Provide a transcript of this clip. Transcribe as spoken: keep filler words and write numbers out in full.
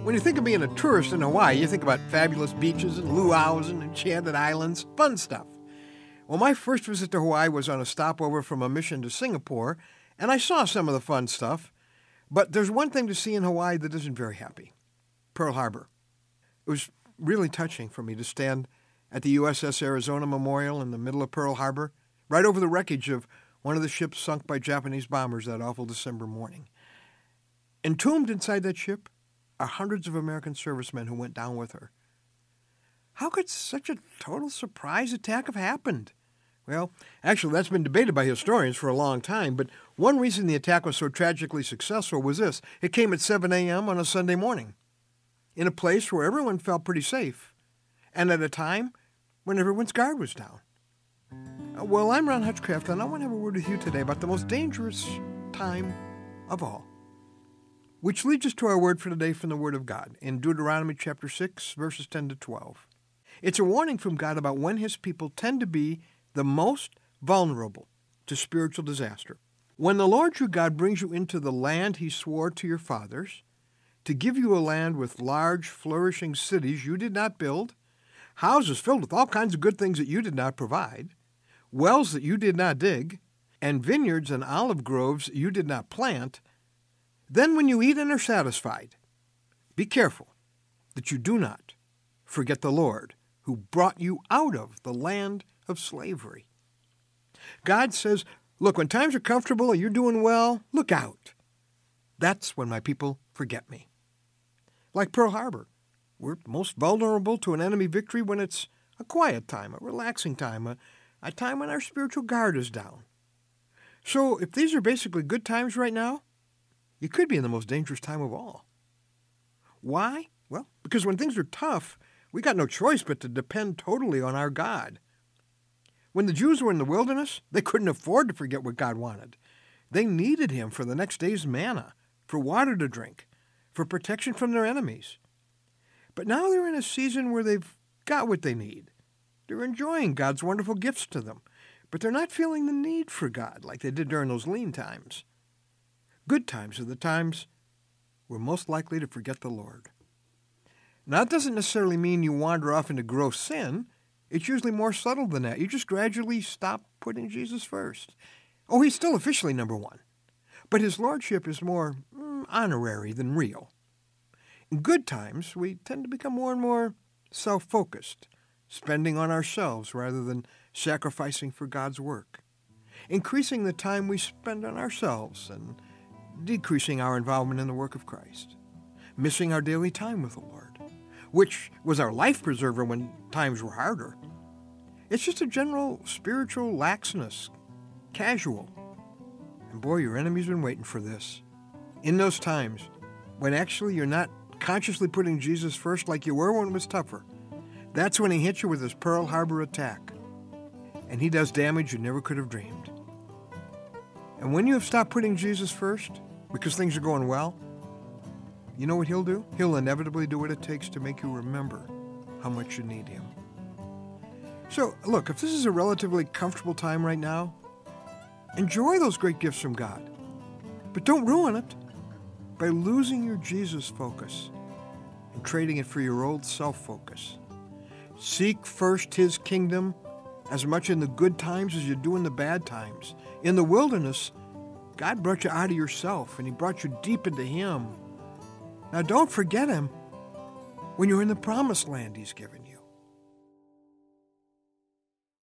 When you think of being a tourist in Hawaii, you think about fabulous beaches and luau's and enchanted islands, fun stuff. Well, my first visit to Hawaii was on a stopover from a mission to Singapore, and I saw some of the fun stuff. But there's one thing to see in Hawaii that isn't very happy. Pearl Harbor. It was really touching for me to stand at the U S S Arizona Memorial in the middle of Pearl Harbor, right over the wreckage of one of the ships sunk by Japanese bombers that awful December morning. Entombed inside that ship are hundreds of American servicemen who went down with her. How could such a total surprise attack have happened? Well, actually, that's been debated by historians for a long time, but one reason the attack was so tragically successful was this. It came at seven a.m. on a Sunday morning, in a place where everyone felt pretty safe, and at a time when everyone's guard was down. Uh, well, I'm Ron Hutchcraft, and I want to have a word with you today about the most dangerous time of all. Which leads us to our word for today from the Word of God in Deuteronomy chapter six, verses ten to twelve. It's a warning from God about when His people tend to be the most vulnerable to spiritual disaster. When the Lord your God brings you into the land He swore to your fathers, to give you a land with large, flourishing cities you did not build, houses filled with all kinds of good things that you did not provide, wells that you did not dig, and vineyards and olive groves you did not plant, then when you eat and are satisfied, be careful that you do not forget the Lord who brought you out of the land of slavery. God says, look, when times are comfortable and you're doing well, look out. That's when my people forget me. Like Pearl Harbor, we're most vulnerable to an enemy victory when it's a quiet time, a relaxing time, a, a time when our spiritual guard is down. So if these are basically good times right now, you could be in the most dangerous time of all. Why? Well, because when things are tough, we got no choice but to depend totally on our God. When the Jews were in the wilderness, they couldn't afford to forget what God wanted. They needed Him for the next day's manna, for water to drink, for protection from their enemies. But now they're in a season where they've got what they need. They're enjoying God's wonderful gifts to them, but they're not feeling the need for God like they did during those lean times. Good times are the times we're most likely to forget the Lord. Now, that doesn't necessarily mean you wander off into gross sin. It's usually more subtle than that. You just gradually stop putting Jesus first. Oh, He's still officially number one, but His lordship is more mm, honorary than real. In good times, we tend to become more and more self-focused, spending on ourselves rather than sacrificing for God's work, increasing the time we spend on ourselves and decreasing our involvement in the work of Christ, missing our daily time with the Lord, which was our life preserver when times were harder. It's just a general spiritual laxness, casual. And boy, your enemy's been waiting for this. In those times, when actually you're not consciously putting Jesus first like you were when it was tougher, that's when he hits you with his Pearl Harbor attack. And he does damage you never could have dreamed. And when you have stopped putting Jesus first, because things are going well, you know what he'll do? He'll inevitably do what it takes to make you remember how much you need him. So, look, if this is a relatively comfortable time right now, enjoy those great gifts from God. But don't ruin it by losing your Jesus focus and trading it for your old self-focus. Seek first his kingdom as much in the good times as you do in the bad times. In the wilderness, God brought you out of yourself, and he brought you deep into him. Now, don't forget him when you're in the promised land he's given you.